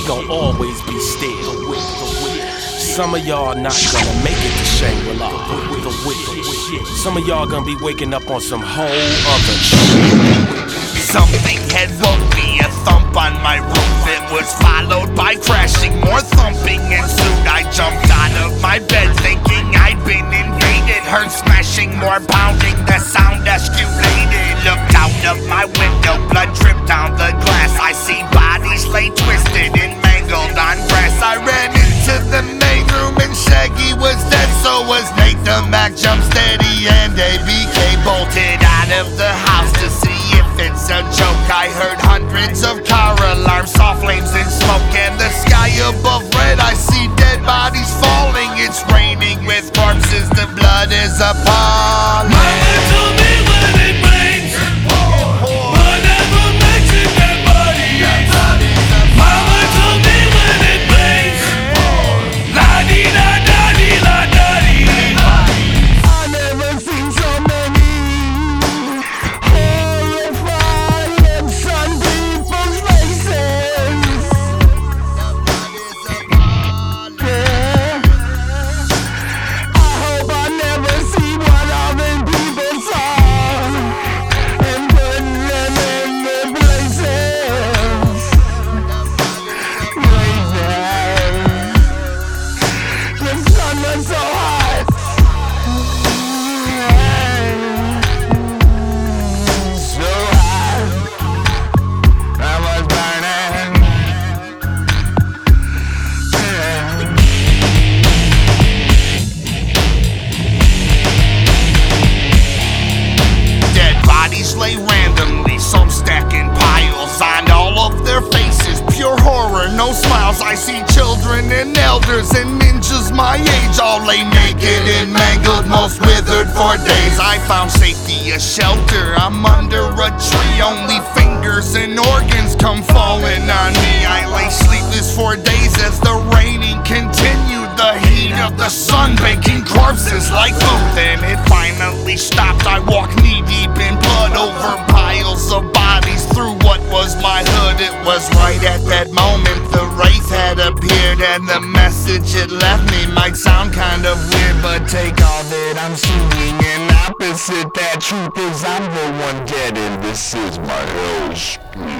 gon' always be still. Some of y'all not gonna make it to Shangri-La. Some of y'all gonna be waking up on some whole other shit. Something had woke me, a thump on my roof. It was followed by crashing, more thumping ensued. I jumped out of my bed thinking I'd been invaded. Heard smashing, more pounding, the sound escalated. Looked out of my window, blood dripped down the glass. I see bodies lay twisted and mangled on grass. I ran into the main room and Shaggy was dead, so was Nate the Mac. Jumped steady and ABK bolted out of the house to see if it's a joke. I heard hundreds of car alarms, saw flames and smoke, and the sky above red. I see dead bodies falling. It's raining with corpses. The blood is appalling. Mama told me when it rains, but never mention that body. Mama told me when it rains, la-dee-da-da-dee-la-da-dee. I never seen so many horrifying sun people's faces. Yeah. I hope I never see what other people saw and put them in their places. The sun was so hot. So hot, I was burning. Dead bodies lay randomly, some stacking piles on all of their faces. Pure horror, no smiles. I see children and elders and ninjas my age, all lay naked and mangled, most withered for days. I found safety, a shelter. I'm under a tree, only fingers and organs come falling on me. I lay sleepless for days as the raining continued. The heat of the sun baking corpses like food. Then it finally stopped. I walked knee deep in blood over piles of bodies through what was my hood. It was right at that moment the wraith had appeared, and the message it left me might sound kind of weird, but take all that I'm seeing and opposite that truth is I'm the one dead and this is my hell street.